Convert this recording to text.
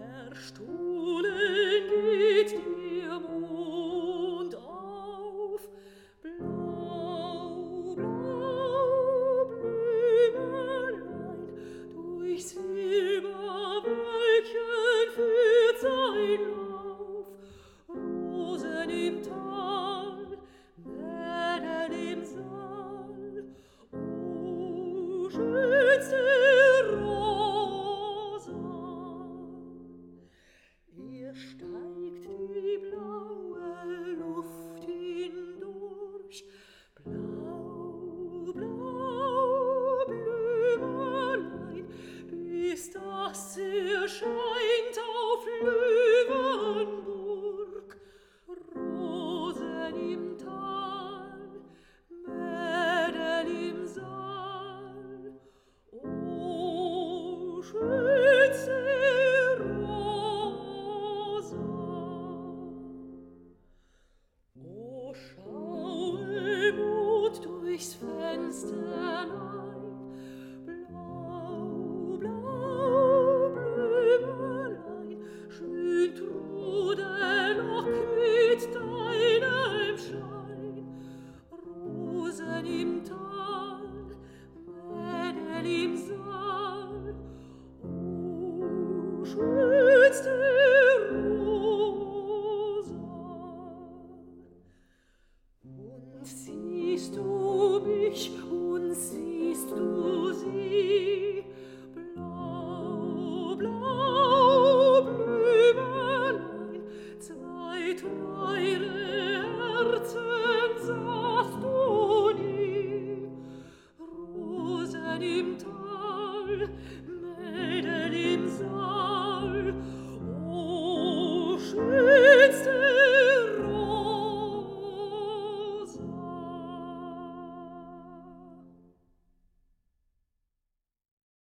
Verstohlen geht der Mond auf, blau, blau, Blümelein, durch Silberwölkchen führt sein Lauf, Rosen im Tal, Mäden im Saal, o schönste steigt die blaue Luft hindurch, blau, blau, Blümelein, bis das erscheint auf Löwenburg, Rosen im Tal, Mäden im Saal, o schönste durchs Fensterlein, blau, blau, Blümelein, schön Trudelock mit deinem Schein, Rosen im Tal, Mädel im Saal, o schönste